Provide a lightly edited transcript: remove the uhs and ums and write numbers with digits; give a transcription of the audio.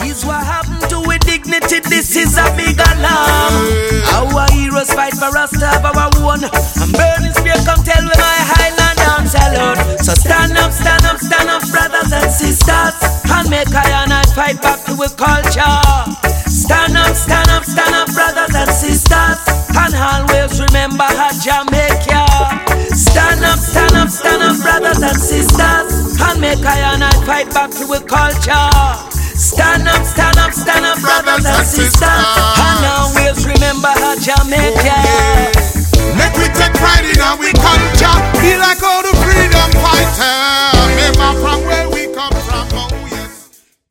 Is what happened to with dignity, this is a big alarm. Our heroes fight for us to have our own. And burning spear come tell me my highland dance alone. So stand up, brothers and sisters, and make I and I fight back to a culture. Stand up, brothers and sisters, and always remember how Jamaica. Stand up, brothers and sisters, and make I and I fight back to a culture. Stand up, brothers and sisters.